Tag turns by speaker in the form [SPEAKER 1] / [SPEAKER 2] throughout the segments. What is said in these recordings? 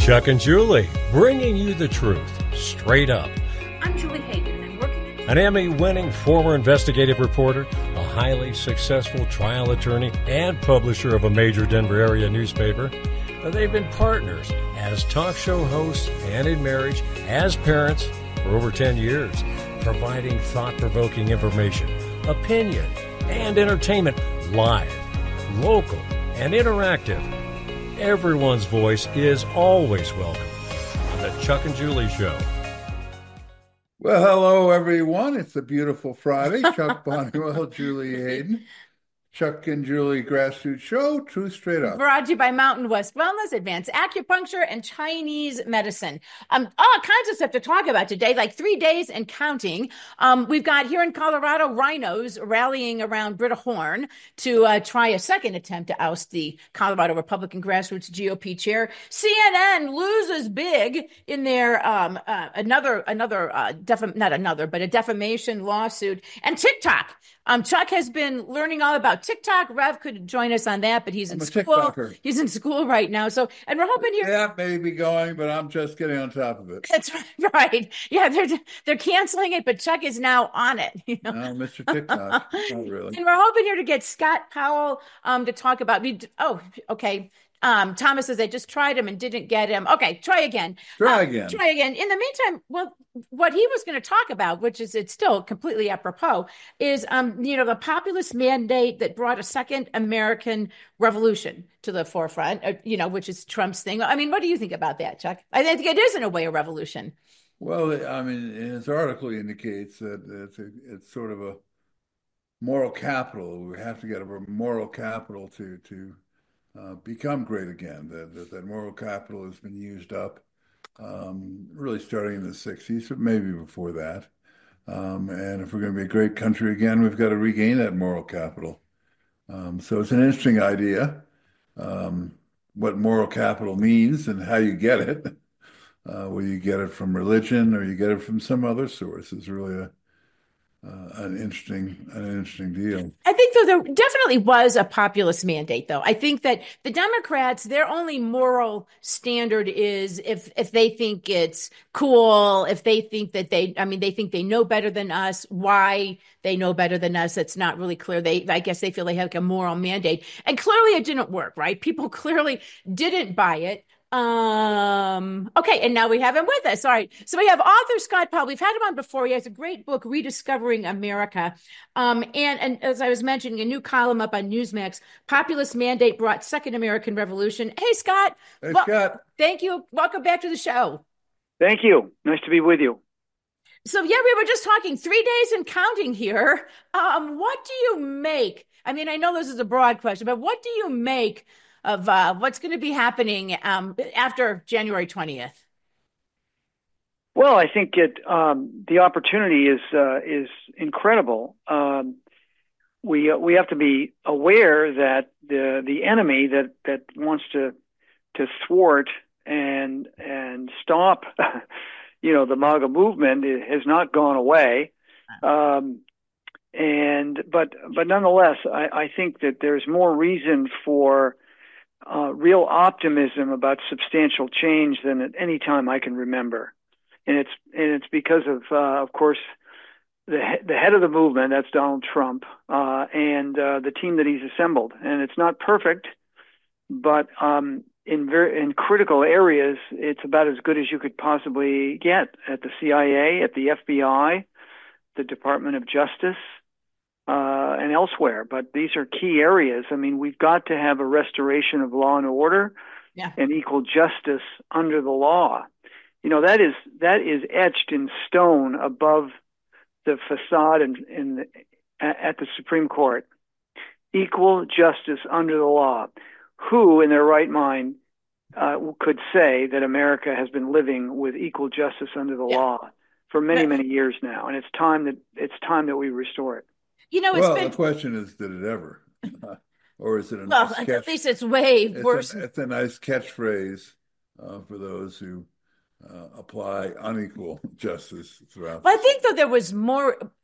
[SPEAKER 1] Chuck and Julie, bringing you the truth, straight up.
[SPEAKER 2] I'm Julie Hayden, and working
[SPEAKER 1] An Emmy-winning former investigative reporter, a highly successful trial attorney, and publisher of a major Denver area newspaper. They've been partners as talk show hosts and in marriage, as parents for over 10 years, providing thought-provoking information, opinion, and entertainment live, local, and interactive. Everyone's voice is always welcome on the Chuck and Julie Show.
[SPEAKER 3] Well, hello, everyone. It's a beautiful Friday. Chuck Bonniwell, Julie Hayden. Chuck and Julie Grassroots Show, Truth Straight Up.
[SPEAKER 2] brought to you by Mountain West Wellness, Advanced Acupuncture, and Chinese Medicine. All kinds of stuff to talk about today, like 3 days and counting. We've got here in Colorado, rhinos rallying around Britta Horn to try a second attempt to oust the Colorado Republican Grassroots GOP chair. CNN loses big in their a defamation lawsuit. And TikTok. Chuck has been learning all about TikTok. Rev could join us on that, but he's in school.
[SPEAKER 3] TikToker.
[SPEAKER 2] He's in school right now. So, and we're hoping here.
[SPEAKER 3] Yeah, maybe going, but I'm just getting on top of it.
[SPEAKER 2] That's right. Yeah, they're canceling it, but Chuck is now on it.
[SPEAKER 3] No, Mr. TikTok. Not really.
[SPEAKER 2] And we're hoping here to get Scott Powell to talk about. Okay. Thomas says I just tried him and didn't get him. Okay, try again.
[SPEAKER 3] Try again.
[SPEAKER 2] In the meantime, well, what he was going to talk about, which is it's still completely apropos, is the populist mandate that brought a second American revolution to the forefront. Which is Trump's thing. I mean, what do you think about that, Chuck? I think it is in a way a revolution.
[SPEAKER 3] Well, I mean, his article indicates that it's sort of a moral capital. We have to get a moral capital to become great again. That moral capital has been used up, really starting in the 60s, but maybe before that. And if we're going to be a great country again, we've got to regain that moral capital. So it's an interesting idea, what moral capital means and how you get it. Whether you get it from religion or you get it from some other source is really an interesting deal.
[SPEAKER 2] I think though there definitely was a populist mandate, though. I think that the Democrats, their only moral standard is if they think it's cool, if they think that they think they know better than us. Why they know better than us, that's not really clear. I guess they feel they have like a moral mandate, and clearly it didn't work, right? People clearly didn't buy it. Okay, and now we have him with us. All right, so we have author Scott Powell. We've had him on before. He has a great book, Rediscovering America. And as I was mentioning, a new column up on Newsmax, Populist Mandate Brought Second American Revolution. Hey, Scott.
[SPEAKER 3] Hey, Scott.
[SPEAKER 2] Thank you. Welcome back to the show.
[SPEAKER 4] Thank you. Nice to be with you.
[SPEAKER 2] So, yeah, we were just talking 3 days and counting here. What do you make? I mean, I know this is a broad question, but what do you make of what's going to be happening after January 20th?
[SPEAKER 4] Well, I think the opportunity is incredible. We have to be aware that the enemy that wants to thwart and stop, the MAGA movement has not gone away. But nonetheless, I think that there's more reason for real optimism about substantial change than at any time I can remember, and it's because of course, the head of the movement, that's Donald Trump, and the team that he's assembled. And it's not perfect, but in critical areas, it's about as good as you could possibly get at the CIA, at the FBI, the Department of Justice. And elsewhere, but these are key areas. I mean, we've got to have a restoration of law and order, and equal justice under the law. That is etched in stone above the facade at the Supreme Court. Equal justice under the law. Who, in their right mind, could say that America has been living with equal justice under the law for many years now? And it's time that we restore it.
[SPEAKER 3] The question is, did it ever? Or is it a nice catch?
[SPEAKER 2] At least it's way worse.
[SPEAKER 3] It's a nice catchphrase for those who apply unequal justice throughout.
[SPEAKER 2] Well, I think, though, there was more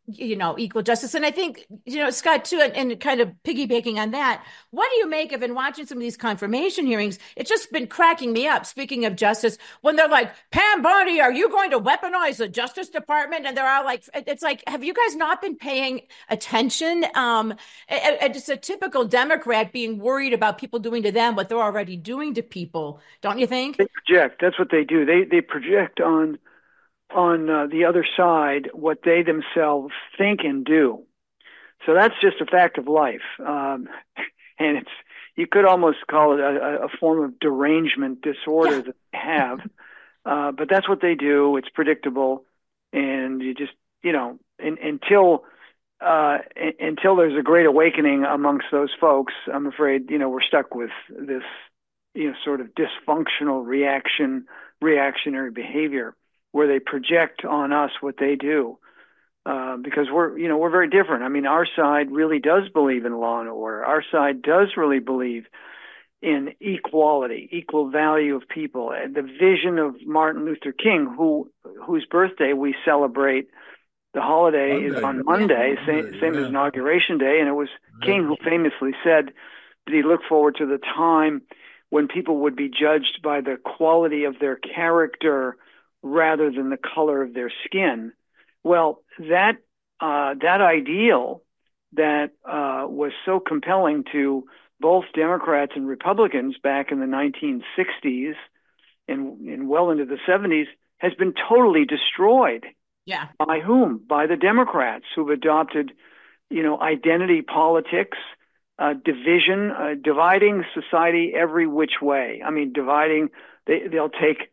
[SPEAKER 2] equal justice. And I think, Scott, too, and kind of piggybacking on that, what do you make of, in watching some of these confirmation hearings, it's just been cracking me up, speaking of justice, when they're like, Pam Bondi, are you going to weaponize the Justice Department? And they're all like, it's like, have you guys not been paying attention? It's a typical Democrat being worried about people doing to them what they're already doing to people, don't you think?
[SPEAKER 4] They project. That's what they do. They project on the other side what they themselves think and do. So that's just a fact of life. And you could almost call it a form of derangement disorder that they have. But that's what they do. It's predictable. And you just, until there's a great awakening amongst those folks, I'm afraid, we're stuck with this, sort of dysfunctional reactionary behavior, where they project on us what they do, because we're very different. I mean, our side really does believe in law and order. Our side does really believe in equality, equal value of people. And the vision of Martin Luther King, whose birthday we celebrate, the holiday is on Monday, same as Inauguration Day, and it was King who famously said that he looked forward to the time when people would be judged by the quality of their character rather than the color of their skin. Well, that ideal that was so compelling to both Democrats and Republicans back in the 1960s and well into the 70s has been totally destroyed.
[SPEAKER 2] Yeah.
[SPEAKER 4] By whom? By the Democrats, who've adopted, identity politics, division, dividing society every which way. I mean, dividing. They'll take.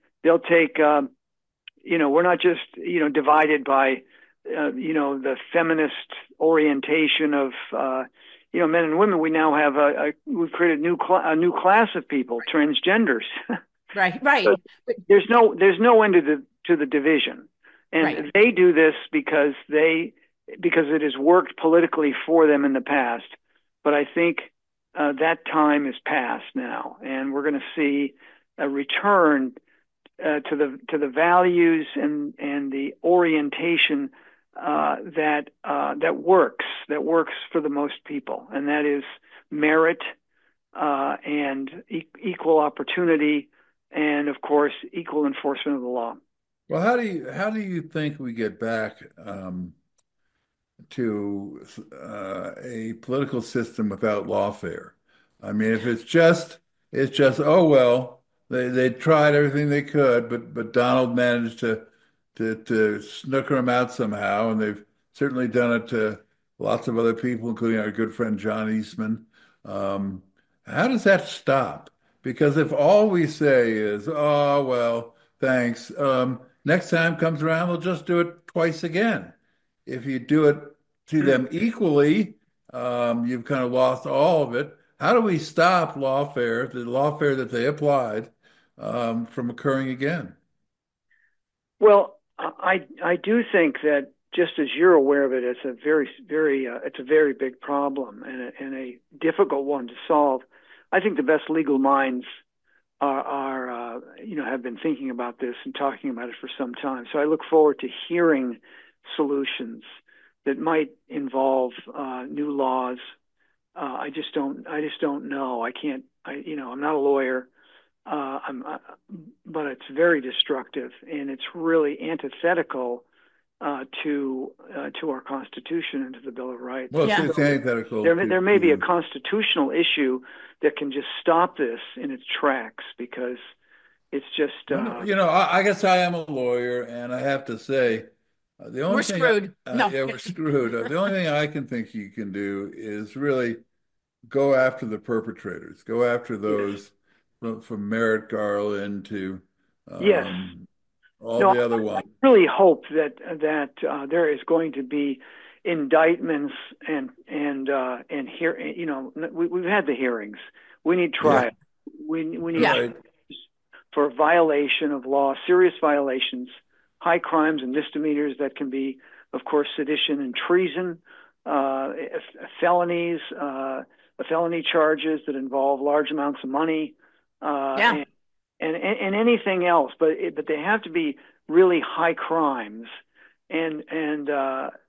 [SPEAKER 4] We're not just, divided by, the feminist orientation of, men and women. We now have we've created a new class of people, transgenders.
[SPEAKER 2] Right.
[SPEAKER 4] So there's no end to the division, and they do this because it has worked politically for them in the past. But I think that time is past now, and we're going to see a return to the values and the orientation that works for the most people, and that is merit and equal opportunity, and of course equal enforcement of the law.
[SPEAKER 3] Well, how do you think we get back to a political system without lawfare? I mean, if it's just oh well. They tried everything they could, but Donald managed to snooker them out somehow, and they've certainly done it to lots of other people, including our good friend John Eastman. How does that stop? Because if all we say is, "Oh well, thanks," next time comes around, they'll just do it twice again. If you do it to them equally, you've kind of lost all of it. How do we stop the lawfare that they applied, from occurring again?
[SPEAKER 4] Well, I do think that, just as you're aware of it, it's a very big problem and a difficult one to solve. I think the best legal minds have been thinking about this and talking about it for some time. So I look forward to hearing solutions that might involve new laws. I just don't know. I'm not a lawyer. But it's very destructive, and it's really antithetical to our Constitution and to the Bill of Rights.
[SPEAKER 3] Well, it's antithetical.
[SPEAKER 4] There may be a constitutional issue that can just stop this in its tracks, because it's just.
[SPEAKER 3] I guess I am a lawyer, and I have to say, the only
[SPEAKER 2] we're
[SPEAKER 3] thing
[SPEAKER 2] screwed.
[SPEAKER 3] we're screwed. The only thing I can think you can do is really go after the perpetrators. Go after those. From Merrick Garland to all the other ones.
[SPEAKER 4] I really hope that there is going to be indictments and here. We've had the hearings. We need trial. Yeah. We need for violation of law, serious violations, high crimes and misdemeanors that can be, of course, sedition and treason, felonies, felony charges that involve large amounts of money. And anything else, but they have to be really high crimes, and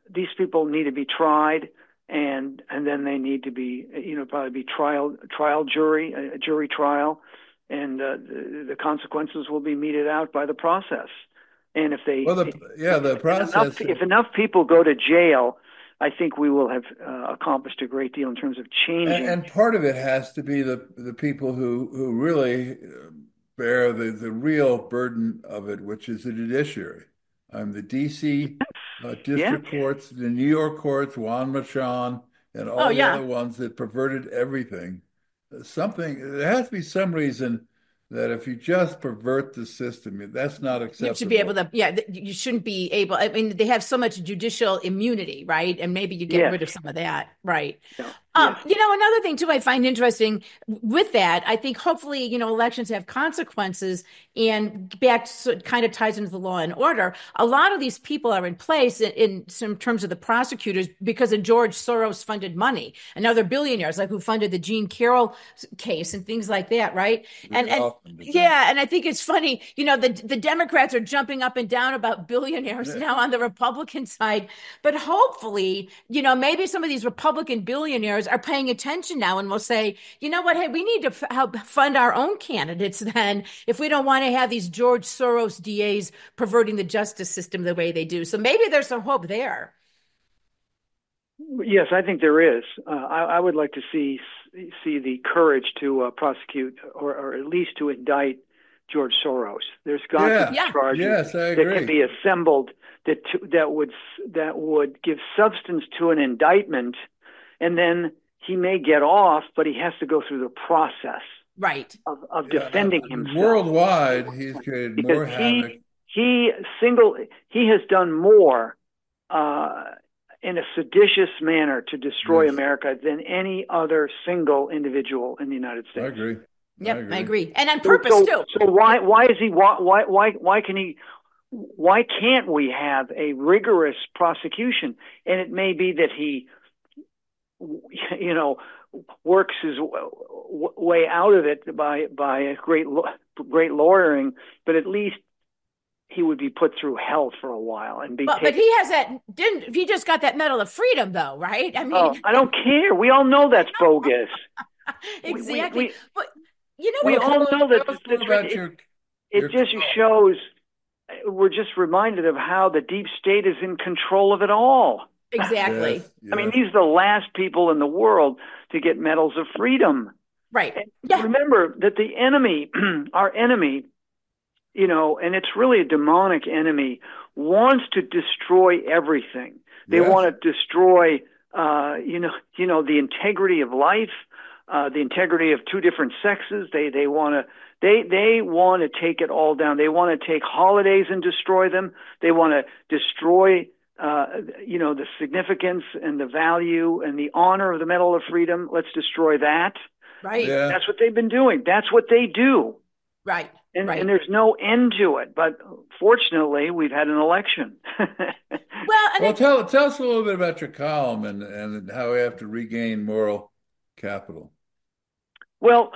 [SPEAKER 4] these people need to be tried, and then they need to be, probably be trial jury, a jury trial, and the consequences will be meted out by the process. And if if enough people go to jail, I think we will have accomplished a great deal in terms of changing.
[SPEAKER 3] And part of it has to be the people who really bear the real burden of it, which is the judiciary. The D.C. district courts, the New York courts, Juan Merchan, and all the other ones that perverted everything. There has to be some reason that if you just pervert the system, that's not acceptable.
[SPEAKER 2] You should be able to, you shouldn't be able, I mean, they have so much judicial immunity, right? And maybe you get rid of some of that, right? Another thing too, I find interesting with that, I think hopefully, elections have consequences, and so it kind of ties into the law and order. A lot of these people are in place in some terms of the prosecutors because of George Soros funded money, and now they're billionaires, like who funded the Jean Carroll case and things like that, right? And I think it's funny, the Democrats are jumping up and down about billionaires now on the Republican side, but hopefully, maybe some of these Republican billionaires are paying attention now and will say, you know what, hey, we need to help fund our own candidates then if we don't want to have these George Soros DAs perverting the justice system the way they do. So maybe there's some hope there.
[SPEAKER 4] Yes, I think there is. I would like to see the courage to prosecute or at least to indict George Soros. There's got to be charges that can be assembled that would give substance to an indictment, and then he may get off, but he has to go through the process of defending himself.
[SPEAKER 3] Worldwide, he's created more havoc.
[SPEAKER 4] He has done more in a seditious manner to destroy America than any other single individual in the United States.
[SPEAKER 3] I agree.
[SPEAKER 2] Yep, I agree. And on purpose too.
[SPEAKER 4] So why can't we have a rigorous prosecution? And it may be that he works his way out of it by a great lawyering, but at least he would be put through hell for a while and be.
[SPEAKER 2] But he has that. He just got that Medal of Freedom, though, right? I mean,
[SPEAKER 4] I don't care. We all know that's bogus.
[SPEAKER 2] Exactly. But
[SPEAKER 4] we all know that. It just shows. We're just reminded of how the deep state is in control of it all.
[SPEAKER 2] Exactly.
[SPEAKER 3] Yes.
[SPEAKER 4] I mean, these are the last people in the world to get medals of freedom.
[SPEAKER 2] Right.
[SPEAKER 4] And remember that the enemy, our enemy, and it's really a demonic enemy, wants to destroy everything. They want to destroy, the integrity of life, the integrity of two different sexes. They want to take it all down. They want to take holidays and destroy them. They want to destroy the significance and the value and the honor of the Medal of Freedom. Let's destroy that.
[SPEAKER 2] Right.
[SPEAKER 3] Yeah.
[SPEAKER 4] That's what they've been doing. That's what they do.
[SPEAKER 2] Right.
[SPEAKER 4] And there's no end to it. But fortunately, we've had an election.
[SPEAKER 3] Well, tell us a little bit about your column and how we have to regain moral capital.
[SPEAKER 4] Well,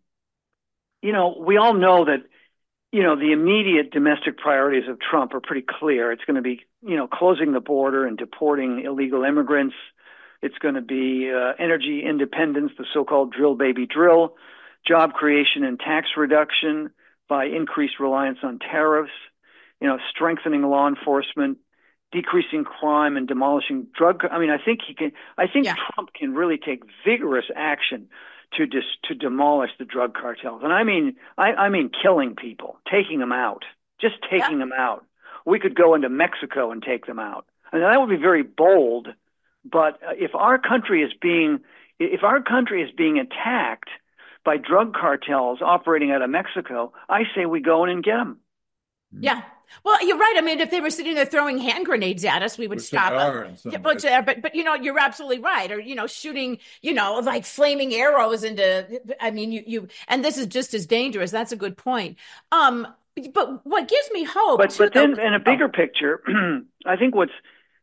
[SPEAKER 4] we all know that, the immediate domestic priorities of Trump are pretty clear. It's going to be, closing the border and deporting illegal immigrants. It's going to be energy independence, the so-called drill, baby, drill, job creation and tax reduction by increased reliance on tariffs, strengthening law enforcement, decreasing crime and demolishing drug. I mean, I think Trump can really take vigorous action to demolish the drug cartels. And I mean killing people, taking them out, just taking them out. We could go into Mexico and take them out. And that would be very bold. But if our country is being attacked by drug cartels operating out of Mexico, I say we go in and get them.
[SPEAKER 2] Yeah. Well, you're right. I mean, if they were sitting there throwing hand grenades at us, we would stop them. But you're absolutely right. Or, shooting, like flaming arrows into, I mean, you, and this is just as dangerous. That's a good point. But what gives me hope.
[SPEAKER 4] But then in a bigger picture, I think what's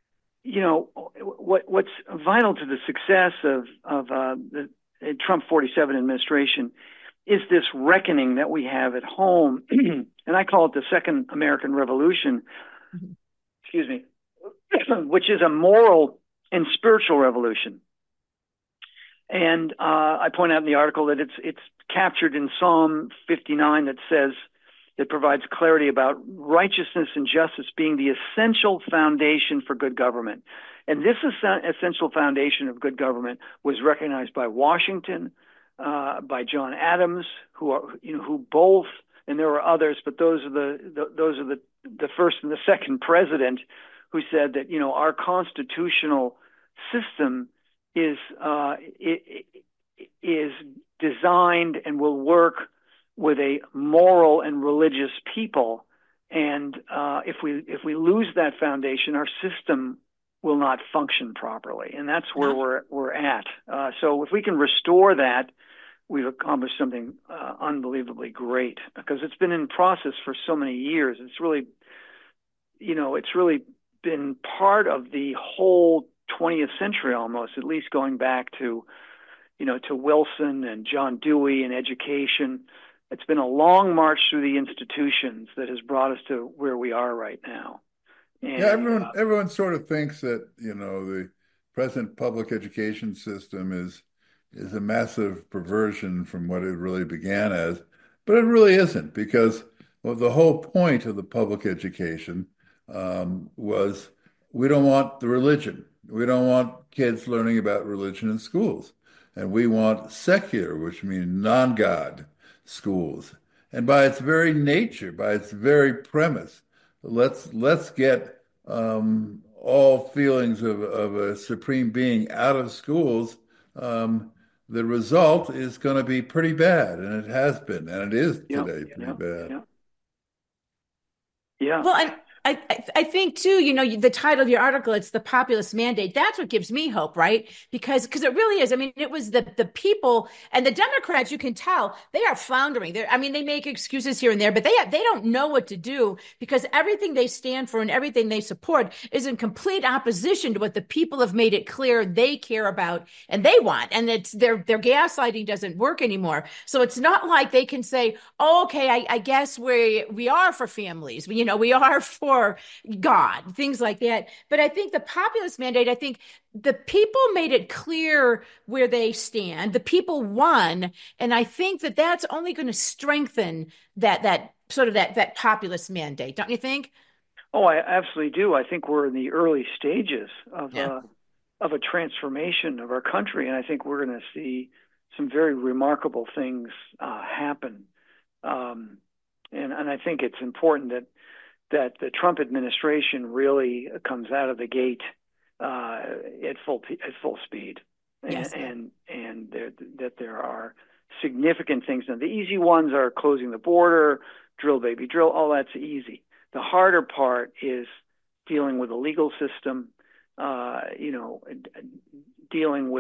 [SPEAKER 4] vital to the success of the Trump 47 administration is this reckoning that we have at home, and I call it the Second American Revolution. Excuse me. which is a moral and spiritual revolution. And I point out in the article that it's captured in Psalm 59 that provides clarity about righteousness and justice being the essential foundation for good government. And this essential foundation of good government was recognized by Washington, by John Adams, who both, and there were others, but those are the first and the second president who said that our constitutional system is designed and will work with a moral and religious people, and if we lose that foundation, our system will not function properly, and that's where we're at. So if we can restore that, we've accomplished something unbelievably great, because it's been in process for so many years. It's really been part of the whole 20th century almost, at least going back to Wilson and John Dewey and education. It's been a long march through the institutions that has brought us to where we are right now. And,
[SPEAKER 3] everyone sort of thinks that, the present public education system is a massive perversion from what it really began as, but it really isn't, because the whole point of the public education was we don't want the religion. We don't want kids learning about religion in schools. And we want secular, which means non-God schools. And by its very nature, by its very premise, let's get all feelings of a supreme being out of schools. The result is going to be pretty bad, and it has been, and it is today pretty bad.
[SPEAKER 4] Yeah.
[SPEAKER 2] Well, and I think too, the title of your article, it's the populist mandate. That's what gives me hope, right? Because it really is. I mean, it was the people and the Democrats, you can tell they are floundering. They make excuses here and there, but they don't know what to do, because everything they stand for and everything they support is in complete opposition to what the people have made it clear they care about and they want. And it's their gaslighting doesn't work anymore. So it's not like they can say, oh, okay, I guess we are for families. We are for God, things like that. But I think the populist mandate, I think the people made it clear where they stand. The people won. And I think that that's only going to strengthen that populist mandate. Don't you think?
[SPEAKER 4] Oh, I absolutely do. I think we're in the early stages of a transformation of our country. And I think we're going to see some very remarkable things happen. And I think it's important that the Trump administration really comes out of the gate at full speed,
[SPEAKER 2] yes.
[SPEAKER 4] and that there are significant things. Now, the easy ones are closing the border, drill baby drill. All that's easy. The harder part is dealing with the legal system, dealing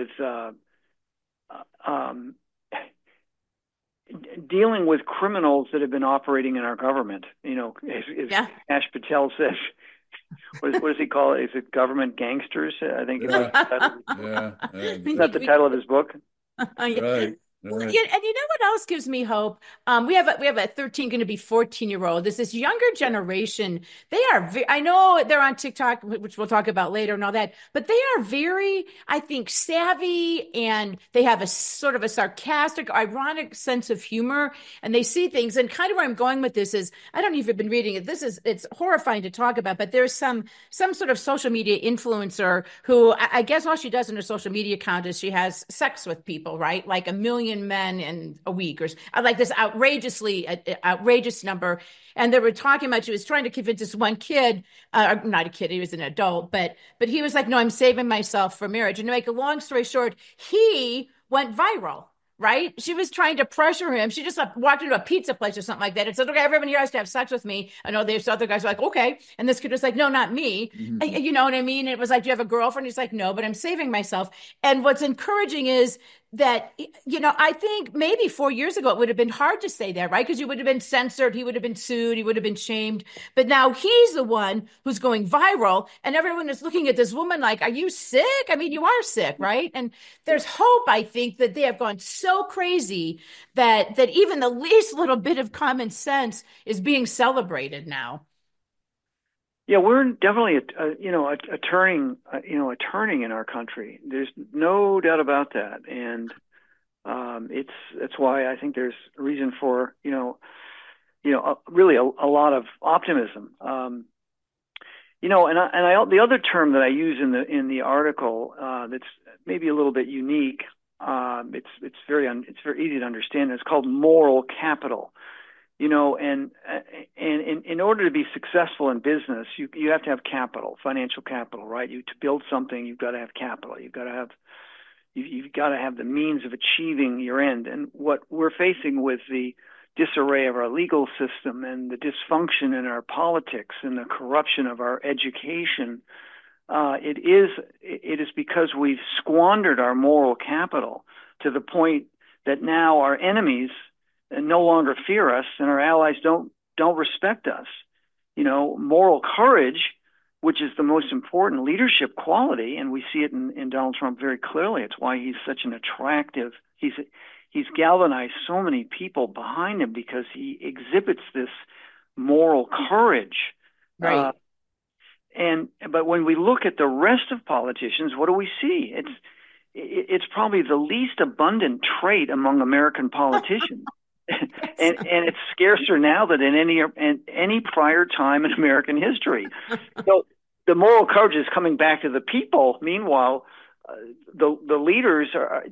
[SPEAKER 4] with criminals that have been operating in our government. As Ash Patel says, what does he call it? Is it government gangsters? I think it's Is that the title of his book?
[SPEAKER 3] Right.
[SPEAKER 2] Well, and you know what else gives me hope? We have a 13, going to be 14-year-old. There's this younger generation. They are, I know they're on TikTok, which we'll talk about later and all that, but they are very, I think, savvy, and they have a sort of a sarcastic, ironic sense of humor, and they see things. And kind of where I'm going with this is, I don't know if you've been reading it. It's horrifying to talk about, but there's some sort of social media influencer who I guess all she does in her social media account is she has sex with people, right? Like 1 million men in a week, or like this outrageous number. And they were talking about, she was trying to convince this one kid, not a kid, he was an adult, but he was like, no, I'm saving myself for marriage. And to make a long story short, he went viral. Right? She was trying to pressure him. She just walked into a pizza place or something like that and said, okay, everyone here has to have sex with me. I know there's other guys were like, okay. And this kid was like, no, not me. Mm-hmm. You know what I mean? And it was like, do you have a girlfriend? He's like, no, but I'm saving myself. And what's encouraging is that, I think maybe 4 years ago, it would have been hard to say that, right? Because you would have been censored. He would have been sued. He would have been shamed. But now he's the one who's going viral, and everyone is looking at this woman like, are you sick? I mean, you are sick, right? And there's hope, I think, that they have gone so crazy that even the least little bit of common sense is being celebrated now.
[SPEAKER 4] Yeah, we're definitely a turning in our country. There's no doubt about that, and that's why I think there's a reason for really a lot of optimism. The other term that I use in the article that's maybe a little bit unique. It's very easy to understand. It's called moral capital. And in order to be successful in business, you have to have capital, financial capital, right? To build something, you've got to have capital. You've got to have the means of achieving your end. And what we're facing with the disarray of our legal system and the dysfunction in our politics and the corruption of our education, it is because we've squandered our moral capital to the point that now our enemies no longer fear us and our allies don't respect us. Moral courage, which is the most important leadership quality, and we see it in Donald Trump very clearly. It's why he's such an attractive. He's galvanized so many people behind him because he exhibits this moral courage.
[SPEAKER 2] Right.
[SPEAKER 4] But when we look at the rest of politicians, what do we see? It's probably the least abundant trait among American politicians. and it's scarcer now than in any prior time in American history. So the moral courage is coming back to the people. Meanwhile, the leaders are,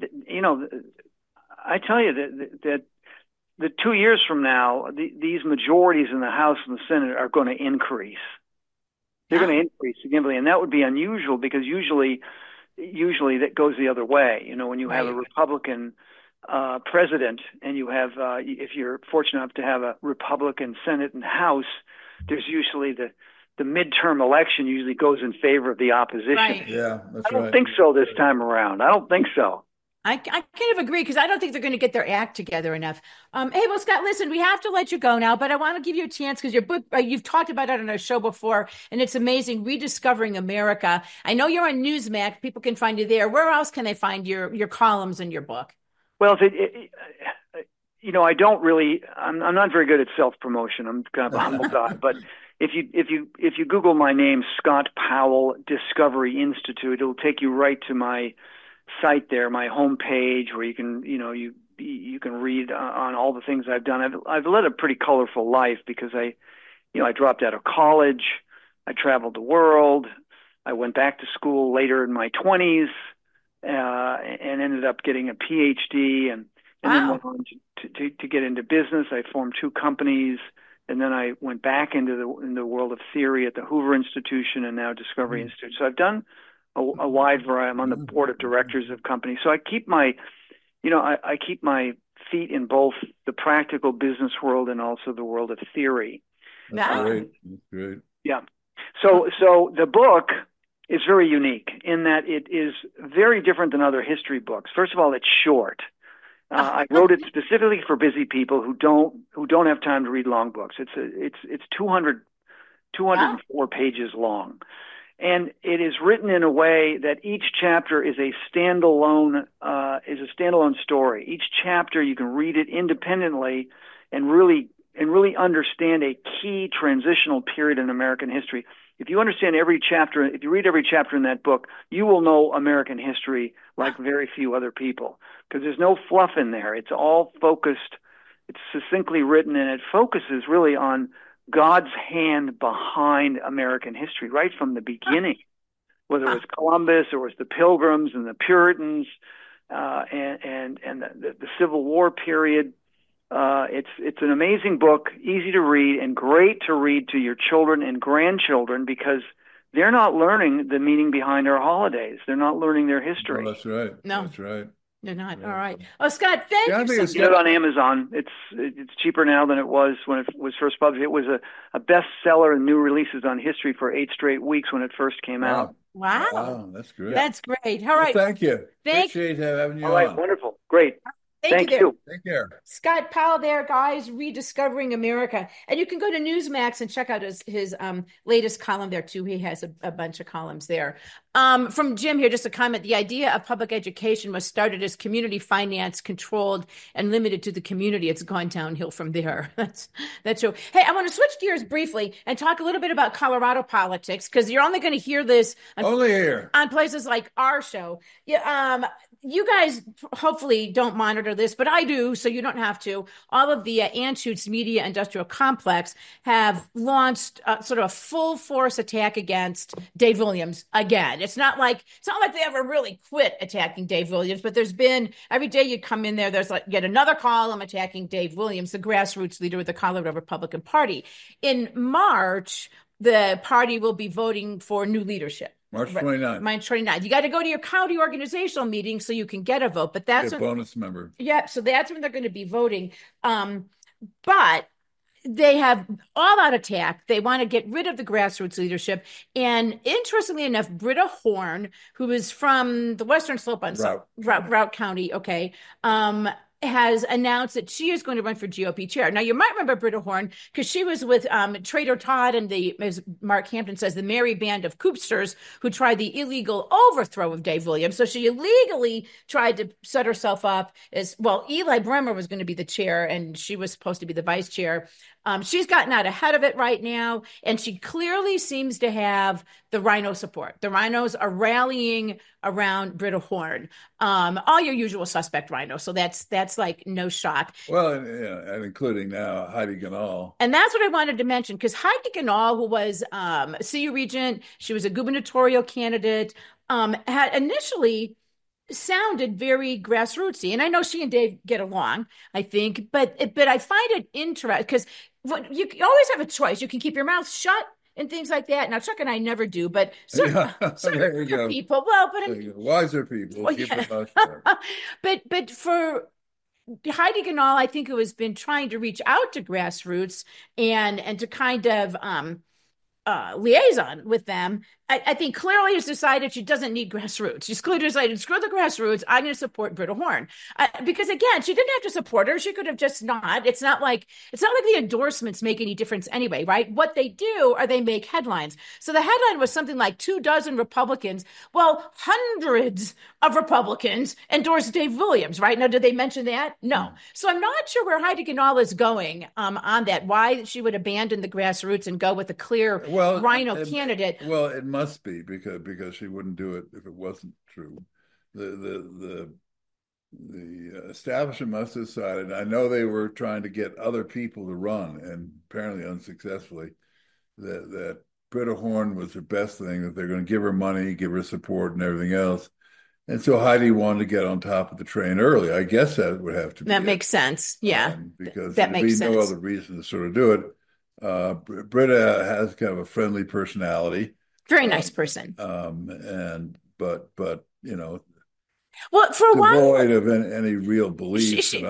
[SPEAKER 4] I tell you that the 2 years from now, these majorities in the House and the Senate are going to increase. They're going to increase significantly, and that would be unusual because usually that goes the other way. When you have a Republican president and you have, if you're fortunate enough to have a Republican Senate and House, there's usually the midterm election usually goes in favor of the opposition.
[SPEAKER 2] Right.
[SPEAKER 3] Yeah, that's right.
[SPEAKER 4] I don't think so this time around. I don't think so.
[SPEAKER 2] I kind of agree because I don't think they're going to get their act together enough. Hey, well, Scott, listen, we have to let you go now, but I want to give you a chance because your book, you've talked about it on our show before, and it's amazing, Rediscovering America. I know you're on Newsmax. People can find you there. Where else can they find your columns and your book?
[SPEAKER 4] Well, I don't really. I'm not very good at self-promotion. I'm kind of a humble guy, but if you Google my name, Scott Powell Discovery Institute, it'll take you right to my site there, my homepage, where you can you can read on all the things I've done. I've led a pretty colorful life because I dropped out of college, I traveled the world, I went back to school later in my 20s, and ended up getting a PhD, and then went on to get into business. I formed 2 companies, and then I went back into the world of theory at the Hoover Institution and now Discovery Institute. So I've done a wide variety. I'm on the board of directors of companies. So I keep my feet in both the practical business world and also the world of theory.
[SPEAKER 3] That's great. That's great.
[SPEAKER 4] Yeah. So the book is very unique in that it is very different than other history books. First of all, it's short. I wrote it specifically for busy people who don't have time to read long books. It's 204 pages long. And it is written in a way that each chapter is a standalone story. Each chapter you can read it independently and really understand a key transitional period in American history. If you understand every chapter, if you read every chapter in that book, you will know American history like very few other people because there's no fluff in there. It's all focused. It's succinctly written, and it focuses really on God's hand behind American history right from the beginning, whether it was Columbus or it was the Pilgrims and the Puritans and the Civil War period. It's an amazing book, easy to read and great to read to your children and grandchildren because they're not learning the meaning behind our holidays. They're not learning their history.
[SPEAKER 3] Oh, that's right.
[SPEAKER 2] No.
[SPEAKER 3] That's right.
[SPEAKER 2] They're not.
[SPEAKER 3] Yeah.
[SPEAKER 2] All right. Oh, Scott, thank you.
[SPEAKER 4] You can get it on Amazon. It's cheaper now than it was when it was first published. It was a bestseller in new releases on history for 8 straight weeks when it first came out.
[SPEAKER 2] Wow.
[SPEAKER 3] That's great.
[SPEAKER 2] That's great. All right.
[SPEAKER 3] Well, thank you.
[SPEAKER 2] Thank
[SPEAKER 3] Appreciate having you
[SPEAKER 4] All right,
[SPEAKER 3] on.
[SPEAKER 4] wonderful. Great.
[SPEAKER 2] Thank you.
[SPEAKER 4] you.
[SPEAKER 3] Take care.
[SPEAKER 2] Scott Powell there, guys, Rediscovering America. And you can go to Newsmax and check out his latest column there, too. He has a bunch of columns there. From Jim here, just a comment. The idea of public education was started as community finance, controlled and limited to the community. It's gone downhill from there. That's true. Hey, I want to switch gears briefly and talk a little bit about Colorado politics, because you're only going to hear this on places like our show. Yeah, you guys hopefully don't monitor this, but I do, so you don't have to. All of the Anschutz Media Industrial Complex have launched sort of a full force attack against Dave Williams again. It's not like they ever really quit attacking Dave Williams, but there's been, every day you come in there, there's like yet another column attacking Dave Williams, the grassroots leader of the Colorado Republican Party. In March, the party will be voting for new leadership.
[SPEAKER 3] March 29th.
[SPEAKER 2] March 29th. You got to go to your county organizational meeting so you can get a vote. But that's
[SPEAKER 3] a bonus member.
[SPEAKER 2] Yeah, so that's when they're going to be voting. But they have all-out attack. They want to get rid of the grassroots leadership. And interestingly enough, Britta Horn, who is from the Western Slope on Routt County, has announced that she is going to run for GOP chair. Now, you might remember Britta Horn because she was with Trader Todd and as Mark Hampton says, the merry band of coopsters who tried the illegal overthrow of Dave Williams. So she illegally tried to set herself up as, well, Eli Bremer was going to be the chair and she was supposed to be the vice chair. She's gotten out ahead of it right now, and she clearly seems to have the Rhino support. The Rhinos are rallying around Britta Horn, all your usual suspect Rhinos. So that's like no shock.
[SPEAKER 3] Well, and including now Heidi Ganahl.
[SPEAKER 2] And that's what I wanted to mention, because Heidi Ganahl, who was CU regent, she was a gubernatorial candidate, had initially sounded very grassrootsy. And I know she and Dave get along, I think, but I find it interesting because you always have a choice. You can keep your mouth shut and things like that. Now, Chuck and I never do, but certain people,
[SPEAKER 3] wiser people, keep their mouth shut.
[SPEAKER 2] But for Heidi Ganahl, I think, who has been trying to reach out to grassroots and to kind of liaison with them, I think clearly has decided she doesn't need grassroots. She's clearly decided, screw the grassroots, I'm going to support Britta Horn. Because again, she didn't have to support her. She could have just not. It's not like the endorsements make any difference anyway, right? What they do are they make headlines. So the headline was something like 24 Republicans. Well, hundreds of Republicans endorsed Dave Williams, right? Now, did they mention that? No. So I'm not sure where Heidi Ganahl is going on that, why she would abandon the grassroots and go with a clear Rhino candidate.
[SPEAKER 3] Well, it must be because she wouldn't do it if it wasn't true. The establishment must have decided. I know they were trying to get other people to run, and apparently unsuccessfully. That Britta Horn was the best thing. That they're going to give her money, give her support, and everything else. And so Heidi wanted to get on top of the train early. I guess that would have to be.
[SPEAKER 2] That makes sense. Yeah,
[SPEAKER 3] because
[SPEAKER 2] that makes sense.
[SPEAKER 3] No other reason to sort of do it. Britta has kind of a friendly personality.
[SPEAKER 2] Very nice person.
[SPEAKER 3] But
[SPEAKER 2] well, for a while,
[SPEAKER 3] devoid of any real belief. She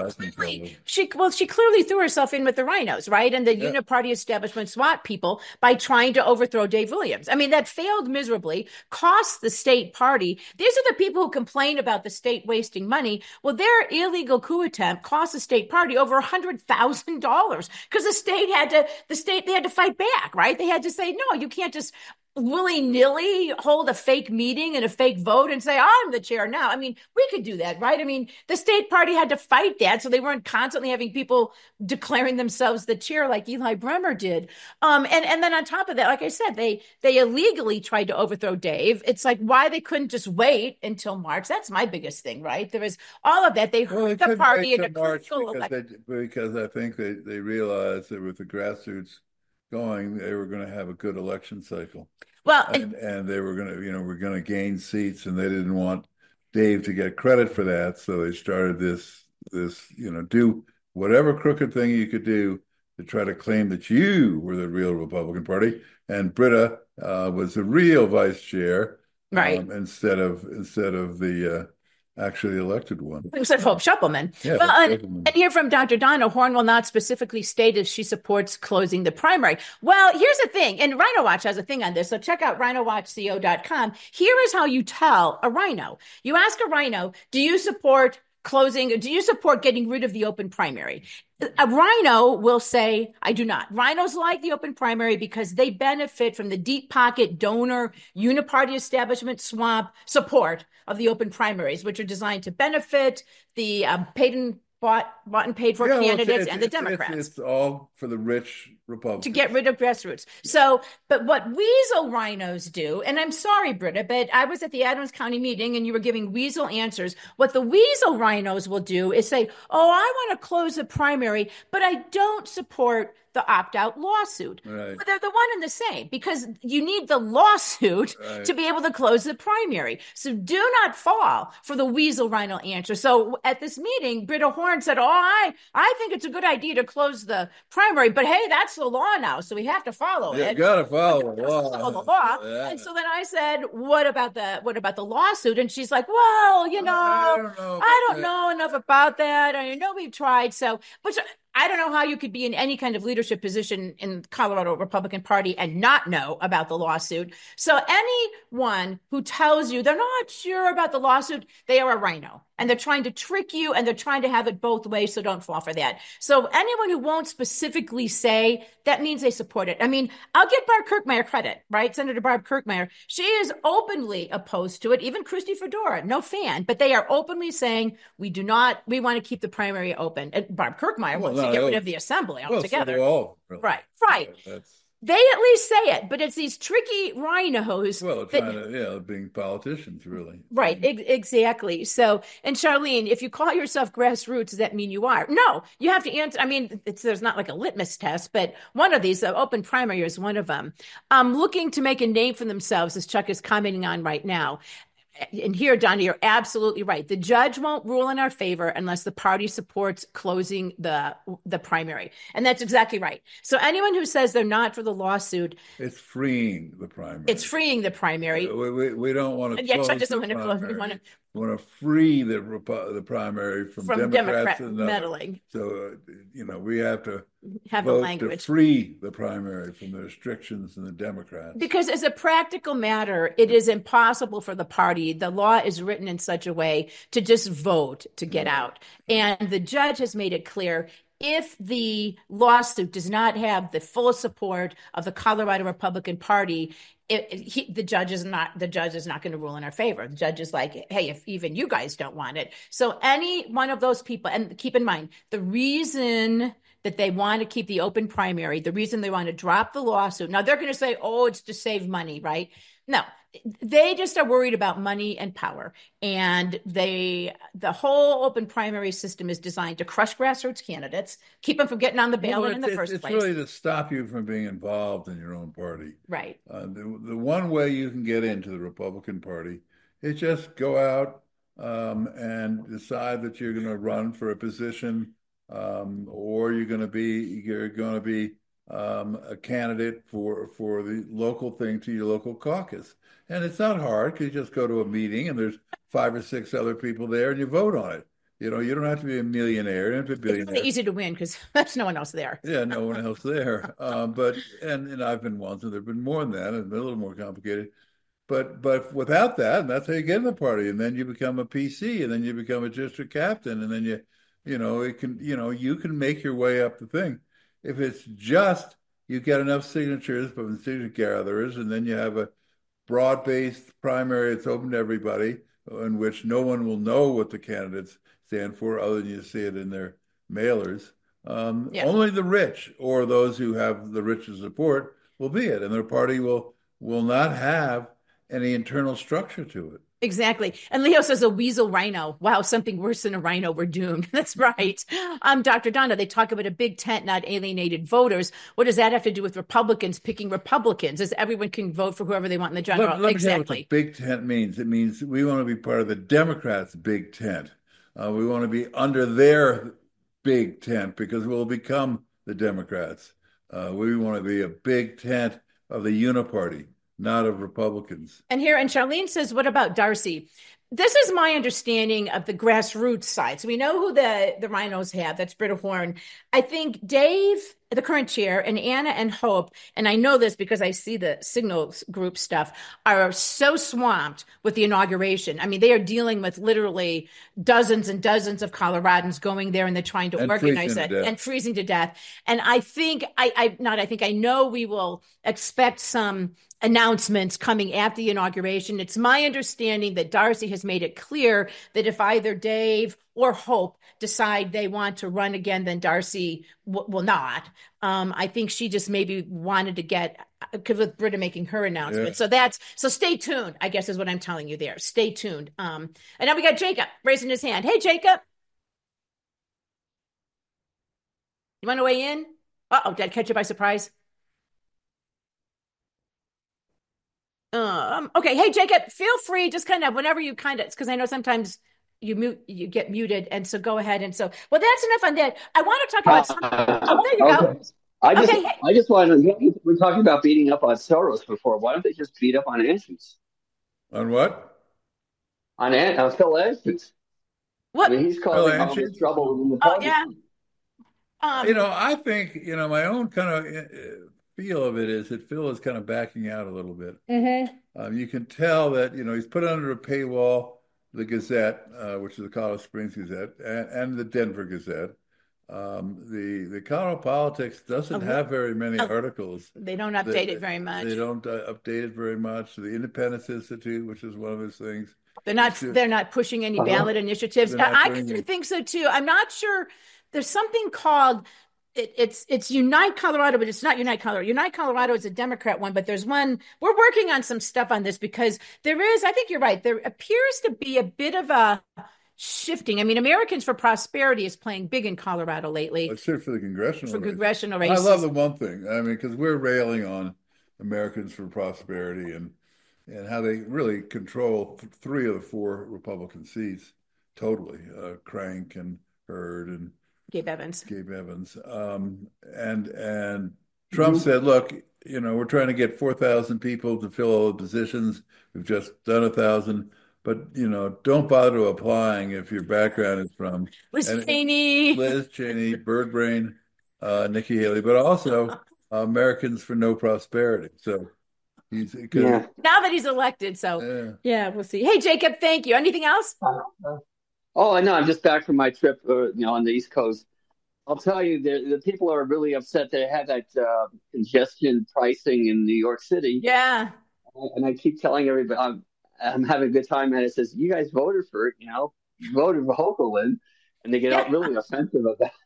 [SPEAKER 2] clearly threw herself in with the Rhinos, right? And the uniparty establishment SWAT people by trying to overthrow Dave Williams. I mean, that failed miserably, cost the state party. These are the people who complain about the state wasting money. Well, their illegal coup attempt cost the state party over $100,000 because they had to fight back, right? They had to say, no, you can't just willy-nilly hold a fake meeting and a fake vote and say, I'm the chair now. I mean, we could do that, right? I mean, the state party had to fight that so they weren't constantly having people declaring themselves the chair like Eli Bremer did. And then on top of that, like I said, they illegally tried to overthrow Dave. It's like why they couldn't just wait until March. That's my biggest thing, right? There was all of that. They hurt the party in a critical election.
[SPEAKER 3] Because I think they realized that with the grassroots going, they were going to have a good election cycle.
[SPEAKER 2] Well,
[SPEAKER 3] and they were going to, we're going to gain seats, and they didn't want Dave to get credit for that. So they started this, do whatever crooked thing you could do to try to claim that you were the real Republican Party. And Britta was the real vice chair,
[SPEAKER 2] right?
[SPEAKER 3] Instead of the actually elected one.
[SPEAKER 2] Except Hope Schuppelman.
[SPEAKER 3] Yeah,
[SPEAKER 2] well, and here from Dr. Donna, Horn will not specifically state if she supports closing the primary. Well, here's the thing, and Rhino Watch has a thing on this, so check out rhinowatchco.com. Here is how you tell a rhino. You ask a rhino, do you support do you support getting rid of the open primary? A Rhino will say, I do not. Rhinos like the open primary because they benefit from the deep pocket donor uniparty establishment swamp support of the open primaries, which are designed to benefit the bought and paid for candidates and the Democrats.
[SPEAKER 3] It's all for the rich Republicans.
[SPEAKER 2] To get rid of grassroots. So, but what weasel rhinos do, and I'm sorry, Britta, but I was at the Adams County meeting and you were giving weasel answers. What the weasel rhinos will do is say, oh, I want to close the primary, but I don't support the opt-out lawsuit.
[SPEAKER 3] Right.
[SPEAKER 2] But they're the one and the same because you need the lawsuit to be able to close the primary. So do not fall for the weasel rhino answer. So at this meeting, Britta Horn said, oh, I think it's a good idea to close the primary, but hey, that's the law now, so we have to follow it.
[SPEAKER 3] You got to follow the law.
[SPEAKER 2] Follow the law. Yeah. And so then I said, what about the lawsuit? And she's like, well, I don't know enough about that. I know we've tried. So, but I don't know how you could be in any kind of leadership position in Colorado Republican Party and not know about the lawsuit. So anyone who tells you they're not sure about the lawsuit, they are a rhino. And they're trying to trick you and they're trying to have it both ways. So don't fall for that. So anyone who won't specifically say, that means they support it. I mean, I'll give Barb Kirkmeyer credit, right? Senator Barb Kirkmeyer. She is openly opposed to it. Even Christy Fedora, no fan, but they are openly saying, we want to keep the primary open. And Barb Kirkmeyer wants to get rid of the assembly altogether.
[SPEAKER 3] So really.
[SPEAKER 2] Right. They at least say it, but it's these tricky rhinos.
[SPEAKER 3] Well, being politicians, really.
[SPEAKER 2] Right, exactly. So, and Charlene, if you call yourself grassroots, does that mean you are? No, you have to answer. I mean, there's not like a litmus test, but one of these, the open primary is one of them. Looking to make a name for themselves, as Chuck is commenting on right now. And here, Donnie, you're absolutely right. The judge won't rule in our favor unless the party supports closing the primary. And that's exactly right. So anyone who says they're not for the lawsuit.
[SPEAKER 3] It's freeing the primary.
[SPEAKER 2] It's freeing the primary.
[SPEAKER 3] We don't want to close
[SPEAKER 2] Judge doesn't want to close.
[SPEAKER 3] We want to free the primary from Democrat
[SPEAKER 2] meddling.
[SPEAKER 3] So, we have to
[SPEAKER 2] have
[SPEAKER 3] vote
[SPEAKER 2] the language
[SPEAKER 3] to free the primary from the restrictions in the Democrats.
[SPEAKER 2] Because as a practical matter, it is impossible for the party. The law is written in such a way to just vote to get out. And the judge has made it clear if the lawsuit does not have the full support of the Colorado Republican Party, the judge is not going to rule in our favor. The judge is like, hey, if even you guys don't want it. So any one of those people, and keep in mind, the reason that they want to keep the open primary, the reason they want to drop the lawsuit. Now they're going to say, oh, it's to save money, right? No, they just are worried about money and power. And the whole open primary system is designed to crush grassroots candidates, keep them from getting on the ballot in the first place.
[SPEAKER 3] It's really to stop you from being involved in your own party.
[SPEAKER 2] Right.
[SPEAKER 3] The one way you can get into the Republican Party is just go out and decide that you're going to run for a position or you're going to be a candidate for the local thing to your local caucus. And it's not hard because you just go to a meeting and there's 5 or 6 other people there and you vote on it. You don't have to be a millionaire. You don't have to be a billionaire.
[SPEAKER 2] It's really easy to win because there's no one else there.
[SPEAKER 3] Yeah, no one else there. But I've been once, and there have been more than that. It's been a little more complicated. But without that, and that's how you get in the party. And then you become a PC, and then you become a district captain, and then you can make your way up the thing. If it's just you get enough signatures from the signature gatherers, and then you have a broad-based primary that's open to everybody, in which no one will know what the candidates stand for other than you see it in their mailers. Only the rich or those who have the richest support will be it, and their party will not have any internal structure to it.
[SPEAKER 2] Exactly. And Leo says a weasel rhino. Wow, something worse than a rhino. We're doomed. That's right. Dr. Donna, they talk about a big tent, not alienated voters. What does that have to do with Republicans picking Republicans? As everyone can vote for whoever they want in the general.
[SPEAKER 3] Let me tell you what the big tent means. It means we want to be part of the Democrats' big tent. We want to be under their big tent because we'll become the Democrats. We want to be a big tent of the uniparty, not of Republicans.
[SPEAKER 2] And Charlene says, what about Darcy? this is my understanding of the grassroots side. So we know who the rhinos have. That's Britta Horn. I think Dave, the current chair, and Anna and Hope, and I know this because I see the Signals group stuff, are so swamped with the inauguration. I mean, they are dealing with literally dozens and dozens of Coloradans going there, and they're trying to organize it and freezing to death. And I think I know we will expect some announcements coming after the inauguration. It's my understanding that Darcy has made it clear that if either Dave or Hope decide they want to run again, then Darcy will not. I think she just maybe wanted to get, because with Britta making her announcement. Yeah. So stay tuned, I guess is what I'm telling you there. Stay tuned. And now we got Jacob raising his hand. Hey, Jacob. You want to weigh in? Uh-oh, did I catch you by surprise? Okay. Hey, Jacob, feel free, just kind of whenever you it's because I know sometimes you get muted. And so go ahead. And so, well, that's enough on that. I want to talk about there you go.
[SPEAKER 5] I just wanted to, we're talking about beating up on Soros before. Why don't they just beat up on Andrews?
[SPEAKER 3] On what?
[SPEAKER 5] On Phil Andrews.
[SPEAKER 2] What?
[SPEAKER 5] I mean, he's causing all this trouble in the party.
[SPEAKER 2] Yeah.
[SPEAKER 3] I think, my own kind of feel of it is that Phil is kind of backing out a little bit.
[SPEAKER 2] Mm-hmm.
[SPEAKER 3] You can tell that, he's put under a paywall the Gazette, which is the Colorado Springs Gazette, and the Denver Gazette. The Colorado Politics doesn't have very many articles.
[SPEAKER 2] They don't update it very much.
[SPEAKER 3] They don't update it very much. The Independence Institute, which is one of his things.
[SPEAKER 2] They're not pushing any ballot initiatives. I think so too. I'm not sure. There's something called it's Unite Colorado, but it's not Unite Colorado. Unite Colorado is a Democrat one, but there's one. We're working on some stuff on this because there is, I think you're right, there appears to be a bit of a shifting. I mean, Americans for Prosperity is playing big in Colorado lately.
[SPEAKER 3] Let's for the congressional
[SPEAKER 2] races.
[SPEAKER 3] I love the one thing. I mean, because we're railing on Americans for Prosperity and how they really control 3 of the 4 Republican seats totally. Crank and Hurd and
[SPEAKER 2] Gabe Evans.
[SPEAKER 3] And Trump said, look, we're trying to get 4,000 people to fill all the positions. We've just done 1,000. But, don't bother applying if your background is from
[SPEAKER 2] Liz Cheney,
[SPEAKER 3] Birdbrain, Nikki Haley, but also Americans for No Prosperity. So
[SPEAKER 2] now that he's elected. So, yeah, we'll see. Hey, Jacob, thank you. Anything else?
[SPEAKER 5] Oh, no, I'm just back from my trip, on the East Coast. I'll tell you, the people are really upset. They had that congestion pricing in New York City.
[SPEAKER 2] Yeah.
[SPEAKER 5] And I keep telling everybody, I'm having a good time, and it says, you guys voted for it, voted for Hochul, and they get really offensive of that.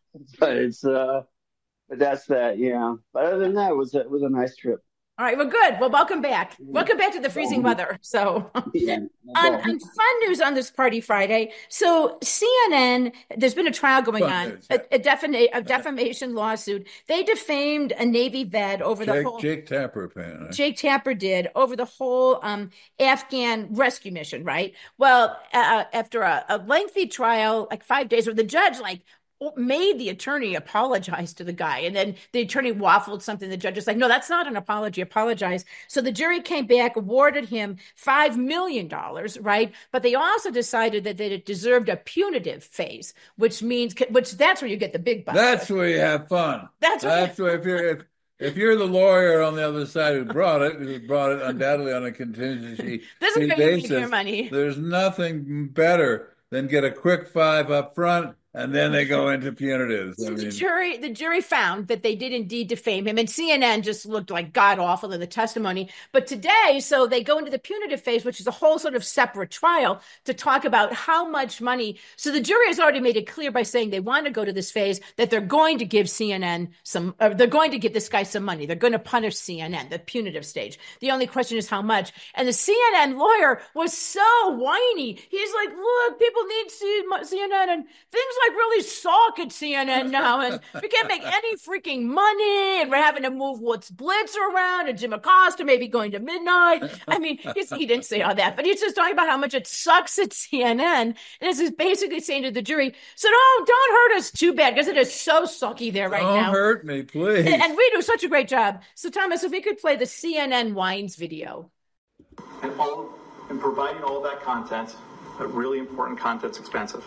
[SPEAKER 5] But that's that, yeah. But other than that, it was a nice trip.
[SPEAKER 2] All right, well, good. Well, welcome back. Welcome back to the freezing weather. So, on fun news on this Party Friday. So, CNN, there's been a trial going on, a defamation lawsuit. They defamed a Navy vet over the whole.
[SPEAKER 3] Jake Tapper, apparently.
[SPEAKER 2] Jake Tapper did over the whole Afghan rescue mission, right? Well, after a lengthy trial, like 5 days, where the judge made the attorney apologize to the guy. And then the attorney waffled something. The judge is like, no, that's not an apology. Apologize. So the jury came back, awarded him $5 million, right? But they also decided that it deserved a punitive phase, which that's where you get the big bucks.
[SPEAKER 3] That's where you have fun. That's where if you're the lawyer on the other side who brought it undoubtedly on a contingency basis,
[SPEAKER 2] your money.
[SPEAKER 3] There's nothing better than get a quick 5 up front. And then they go into punitives.
[SPEAKER 2] The jury found that they did indeed defame him, and CNN just looked like god awful in the testimony. But today, so they go into the punitive phase, which is a whole sort of separate trial to talk about how much money. So the jury has already made it clear by saying they want to go to this phase that they're going to give CNN they're going to give this guy some money. They're going to punish CNN, the punitive stage. The only question is how much. And the CNN lawyer was so whiny. He's like, look, people need CNN and things really suck at CNN now, and we can't make any freaking money, and we're having to move Woods Blitzer around, and Jim Acosta maybe going to midnight. I mean, he didn't say all that, but he's just talking about how much it sucks at CNN, and this is basically saying to the jury, so don't hurt us too bad, because it is so sucky there right now.
[SPEAKER 3] Don't hurt me, please.
[SPEAKER 2] And we do such a great job. So, Thomas, if we could play the CNN Wines video.
[SPEAKER 6] And providing all that content but really important content's expensive.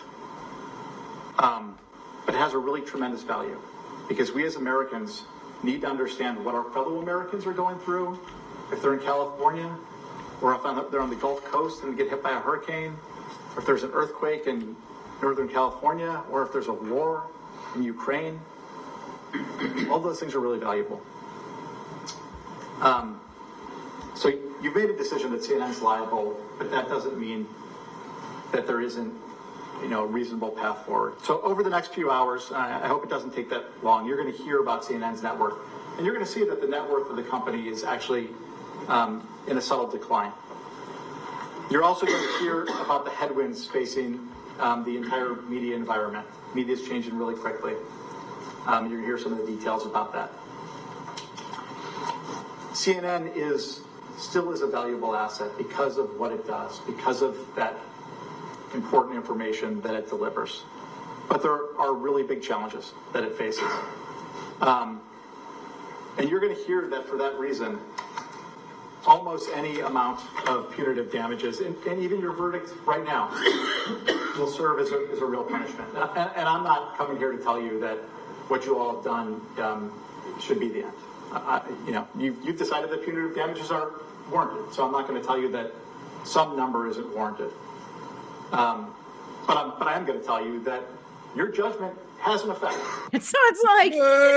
[SPEAKER 6] But it has a really tremendous value because we as Americans need to understand what our fellow Americans are going through if they're in California or if they're on the Gulf Coast and get hit by a hurricane, or if there's an earthquake in Northern California, or if there's a war in Ukraine. All those things are really valuable. So you've made a decision that CNN's liable, but that doesn't mean that there isn't, a reasonable path forward. So over the next few hours, I hope it doesn't take that long, you're going to hear about CNN's net worth. And you're going to see that the net worth of the company is actually in a subtle decline. You're also going to hear about the headwinds facing the entire media environment. Media is changing really quickly. You're going to hear some of the details about that. CNN still is a valuable asset because of what it does, because of that important information that it delivers. But there are really big challenges that it faces. And you're going to hear that for that reason, almost any amount of punitive damages, and even your verdict right now, will serve as a real punishment. And I'm not coming here to tell you that what you all have done should be the end. You've decided that punitive damages are warranted, so I'm not going to tell you that some number isn't warranted. But I am going to tell you that your judgment has an effect.
[SPEAKER 2] So it's like,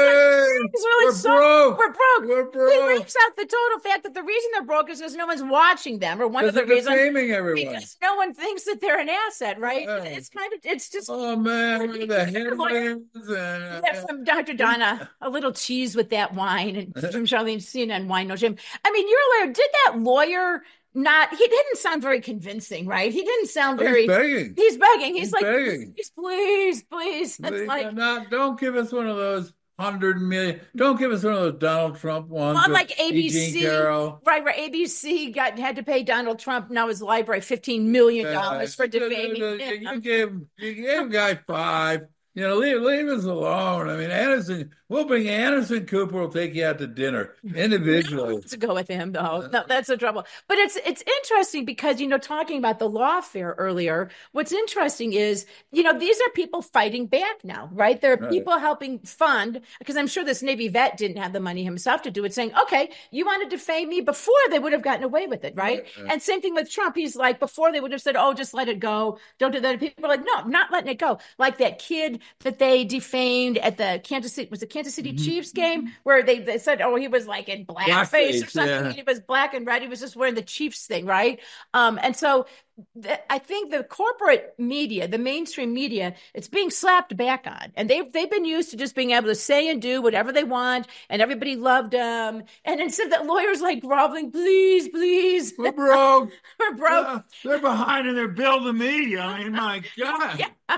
[SPEAKER 2] we're broke. He leaves out the total fact that the reason they're broke is because no one's watching them, or one of the reasons because no one thinks that they're an asset, right? It's just.
[SPEAKER 3] Oh man, the headlines
[SPEAKER 2] from Dr. Donna, a little cheese with that wine, and from Charlene CNN wine, no shame. I mean, your lawyer, did that lawyer he didn't sound very convincing, right? He didn't sound very. He's begging. He's like, begging. Please. It's like,
[SPEAKER 3] don't give us one of those 100 million. Don't give us one of those Donald Trump ones.
[SPEAKER 2] Well, like ABC, right? Where ABC had to pay Donald Trump, now his library, $15 million for defaming him.
[SPEAKER 3] You gave guy $5. Leave us alone. I mean, we'll bring Anderson Cooper. We'll take you out to dinner individually.
[SPEAKER 2] To go with him, though. No, that's the trouble. But it's interesting because, talking about the lawfare earlier, what's interesting is, these are people fighting back now, right? There are people helping fund, because I'm sure this Navy vet didn't have the money himself to do it, saying, okay, you want to defame me before they would have gotten away with it, right? And same thing with Trump. He's like, before they would have said, oh, just let it go. Don't do that. And people are like, no, not letting it go. Like that kid that they defamed at the Kansas City Chiefs game, where they said, oh, he was like in blackface or something. Yeah. He was black and red. He was just wearing the Chiefs thing, right? And so I think the corporate media, the mainstream media, it's being slapped back on, and they've been used to just being able to say and do whatever they want, and everybody loved them. And instead, that lawyers like groveling, please,
[SPEAKER 3] we're broke.
[SPEAKER 2] We're broke. Yeah,
[SPEAKER 3] they're behind in their bill to me. I mean, my God.
[SPEAKER 2] Yeah.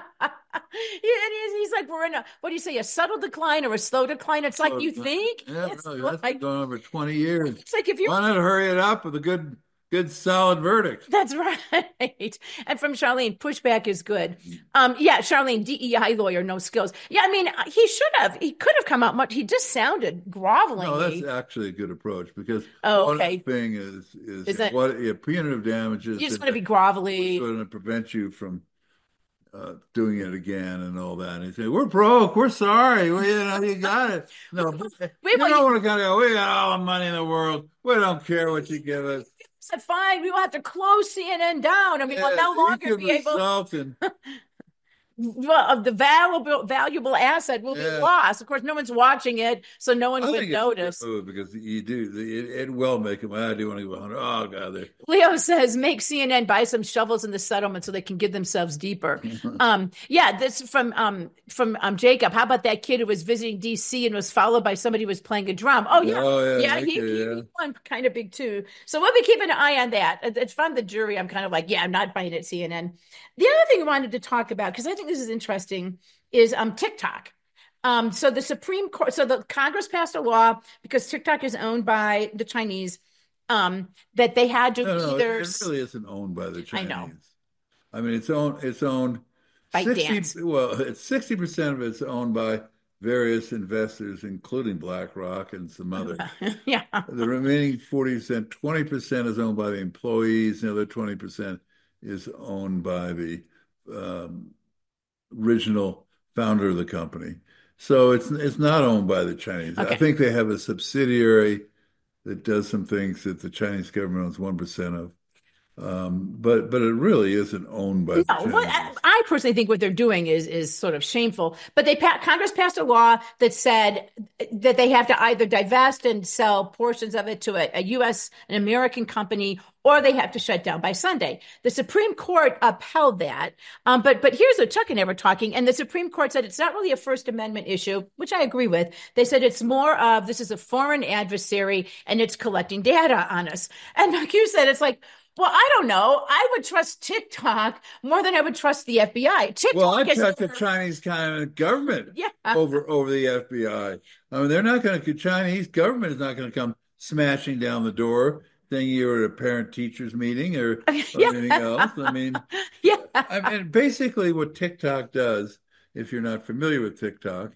[SPEAKER 2] He's like, we're in a subtle decline or a slow decline? It's like, you think?
[SPEAKER 3] Yeah, that's been going on for 20 years.
[SPEAKER 2] It's like, if you
[SPEAKER 3] why not hurry it up with a good solid verdict.
[SPEAKER 2] That's right. And from Charlene, pushback is good. Charlene, DEI lawyer, no skills. Yeah, I mean, he could have come out much. He just sounded groveling.
[SPEAKER 3] No, that's actually a good approach, because
[SPEAKER 2] one
[SPEAKER 3] thing is what punitive damages.
[SPEAKER 2] You just want to be grovelly.
[SPEAKER 3] It's going to prevent you from doing it again and all that. And he said, we're broke. We're sorry. Well, you got it. No, we don't want to go, we got all the money in the world. We don't care what you give us.
[SPEAKER 2] Said, fine, we will have to close CNN down. I mean, we'll no longer be able. Well, the valuable asset will be lost. Of course, no one's watching it, so no one would notice.
[SPEAKER 3] Because it will make them. I do want to go 100. Oh God, there.
[SPEAKER 2] Leo says, make CNN buy some shovels in the settlement so they can get themselves deeper. This from Jacob. How about that kid who was visiting DC and was followed by somebody who was playing a drum? He won kind of big too. So we'll be keeping an eye on that. It's from the jury. I'm kind of like, I'm not buying it, CNN. The other thing I wanted to talk about, because I think this is interesting, is TikTok. So the Supreme Court, so the Congress passed a law, because TikTok is owned by the Chinese, that they had to either.
[SPEAKER 3] It really isn't owned by the Chinese.
[SPEAKER 2] I know.
[SPEAKER 3] I mean, it's owned
[SPEAKER 2] by 60%.
[SPEAKER 3] Well, it's 60% of it's owned by various investors, including BlackRock and some other. The remaining 40%, 20% is owned by the employees, and the other 20% is owned by the original founder of the company. So it's not owned by the Chinese.
[SPEAKER 2] Okay.
[SPEAKER 3] I think they have a subsidiary that does some things that the Chinese government owns 1% of. But it really isn't owned by the Chinese.
[SPEAKER 2] I personally think what they're doing is sort of shameful. But Congress passed a law that said that they have to either divest and sell portions of it to a U.S. an American company, or they have to shut down by Sunday. The Supreme Court upheld that. But here's what Chuck and I were talking, and the Supreme Court said it's not really a First Amendment issue, which I agree with. They said it's more of this is a foreign adversary and it's collecting data on us. And like you said, it's like, well, I don't know. I would trust TikTok more than I would trust the FBI.
[SPEAKER 3] I trust the Chinese kind of government over the FBI. I mean, they're not going to. Chinese government is not going to come smashing down the door saying you're at a parent-teachers meeting or anything else. I mean, basically, what TikTok does, if you're not familiar with TikTok,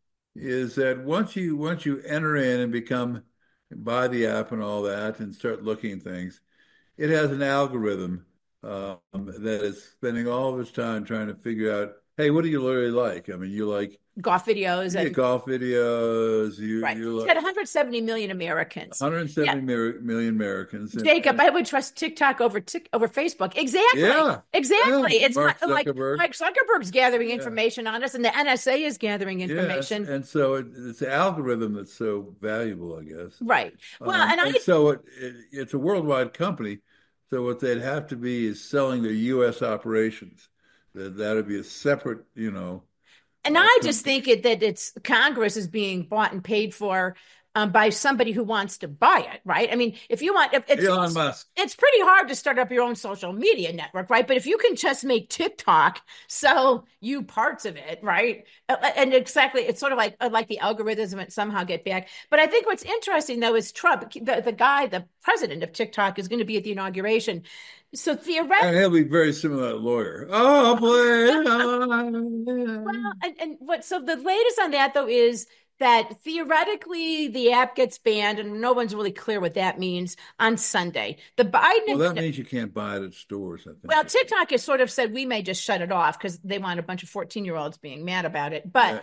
[SPEAKER 3] is that once you enter in and buy the app and all that and start looking at things. It has an algorithm that is spending all of its time trying to figure out, hey, what do you really like? I mean, you like
[SPEAKER 2] golf videos.
[SPEAKER 3] Golf videos.
[SPEAKER 2] Right. It's got 170 million Americans.
[SPEAKER 3] 170 million Americans.
[SPEAKER 2] Jacob, I would trust TikTok over Facebook. Exactly.
[SPEAKER 3] Yeah.
[SPEAKER 2] Exactly.
[SPEAKER 3] Yeah.
[SPEAKER 2] It's not like Mark Zuckerberg's gathering information on us, and the NSA is gathering information.
[SPEAKER 3] Yes. And so it's the algorithm that's so valuable, I guess.
[SPEAKER 2] Right. Well,
[SPEAKER 3] so it's a worldwide company. So what they'd have to be is selling their U.S. operations. That would be a separate,
[SPEAKER 2] And I just think that it's Congress is being bought and paid for by somebody who wants to buy it, right? I mean, if you want,
[SPEAKER 3] Elon Musk,
[SPEAKER 2] it's pretty hard to start up your own social media network, right? But if you can just make TikTok sell you parts of it, right? And exactly, it's sort of like the algorithms and somehow get back. But I think what's interesting though is Trump, the president of TikTok, is going to be at the inauguration. So theoretically,
[SPEAKER 3] and he'll be very similar to a lawyer. Oh, please.
[SPEAKER 2] Well, so the latest on that though is that theoretically the app gets banned, and no one's really clear what that means on Sunday.
[SPEAKER 3] That means you can't buy it at stores, I think.
[SPEAKER 2] Well, TikTok has sort of said we may just shut it off because they want a bunch of 14-year-olds being mad about it. But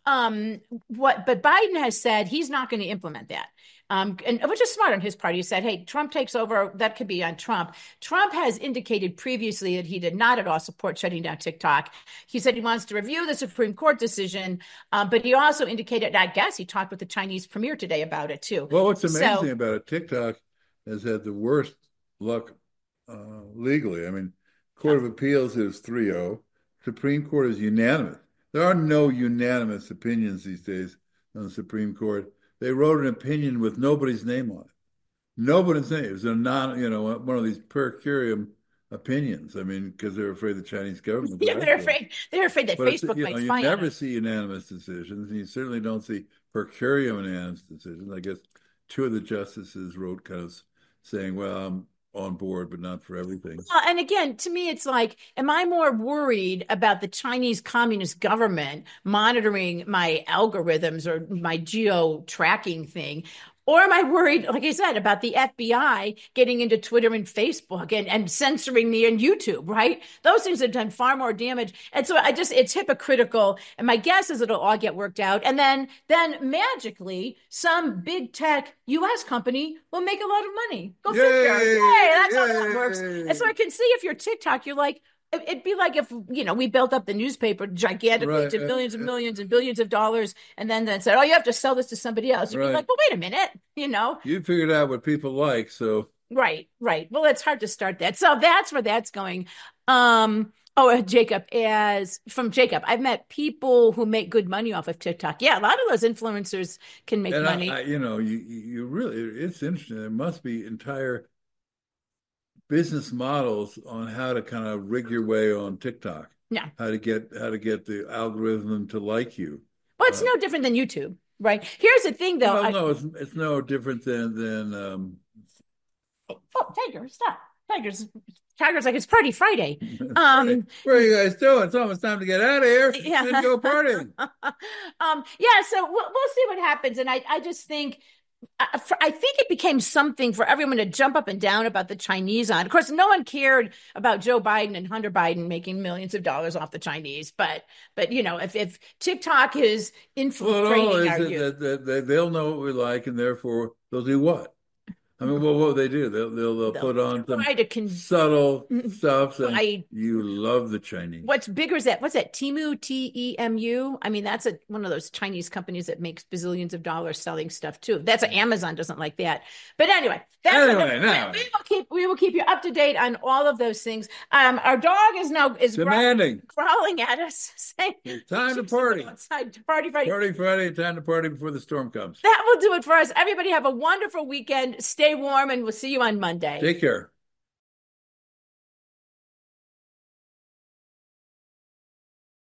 [SPEAKER 2] but Biden has said he's not going to implement that. And which is smart on his part. He said, hey, Trump takes over. That could be on Trump. Trump has indicated previously that he did not at all support shutting down TikTok. He said he wants to review the Supreme Court decision, but he also indicated, I guess he talked with the Chinese premier today about it too.
[SPEAKER 3] Well, what's amazing about it, TikTok has had the worst luck legally. I mean, Court of Appeals is 3-0. Supreme Court is unanimous. There are no unanimous opinions these days on the Supreme Court. They wrote an opinion with nobody's name on it. Nobody's name. It was one of these per curiam opinions. I mean, because they're afraid the Chinese government.
[SPEAKER 2] Yeah, they're afraid that Facebook might spy on
[SPEAKER 3] you never see unanimous decisions, and you certainly don't see per curiam unanimous decisions. I guess two of the justices wrote kind of saying, well, I'm on board, but not for everything.
[SPEAKER 2] And again, to me, it's like, am I more worried about the Chinese Communist government monitoring my algorithms or my geo-tracking thing? Or am I worried, like I said, about the FBI getting into Twitter and Facebook and censoring me on YouTube, right? Those things have done far more damage. And so it's hypocritical. And my guess is it'll all get worked out. And then magically, some big tech U.S. company will make a lot of money. Go figure. Yay, that's how that works. And so I can see if you're TikTok, you're like, it'd be like if, we built up the newspaper gigantically to millions and millions and billions of dollars and then said, oh, you have to sell this to somebody else. You'd be like, well, wait a minute,
[SPEAKER 3] You figured out what people like, so.
[SPEAKER 2] Right. Well, it's hard to start that. So that's where that's going. Jacob, I've met people who make good money off of TikTok. Yeah, a lot of those influencers can make money.
[SPEAKER 3] You really, it's interesting. There must be entire business models on how to kind of rig your way on TikTok.
[SPEAKER 2] Yeah. How to get
[SPEAKER 3] the algorithm to like you.
[SPEAKER 2] Well, it's no different than YouTube, right? Here's the thing, though.
[SPEAKER 3] It's no different than.
[SPEAKER 2] Tiger, stop! Tiger's like it's Party Friday.
[SPEAKER 3] What are you guys doing? It's almost time to get out of here. Yeah, go partying.
[SPEAKER 2] So we'll see what happens, and I just think I think it became something for everyone to jump up and down about the Chinese on. Of course, no one cared about Joe Biden and Hunter Biden making millions of dollars off the Chinese. But if TikTok is infiltrating our youth,
[SPEAKER 3] they'll know what we like, and therefore they'll do what? I mean, what will they do? They'll put on some subtle stuff, and you love the Chinese.
[SPEAKER 2] What's bigger is that? What's that? Temu, Temu? I mean, that's one of those Chinese companies that makes bazillions of dollars selling stuff too. That's Amazon doesn't like that. But anyway, we will keep you up to date on all of those things. Our dog is
[SPEAKER 3] demanding,
[SPEAKER 2] crawling at us, saying,
[SPEAKER 3] "It's time to party!
[SPEAKER 2] Party Friday!
[SPEAKER 3] Party Friday! Time to party before the storm comes."
[SPEAKER 2] That will do it for us. Everybody have a wonderful weekend. Stay warm, and we'll see you on Monday.
[SPEAKER 3] Take care.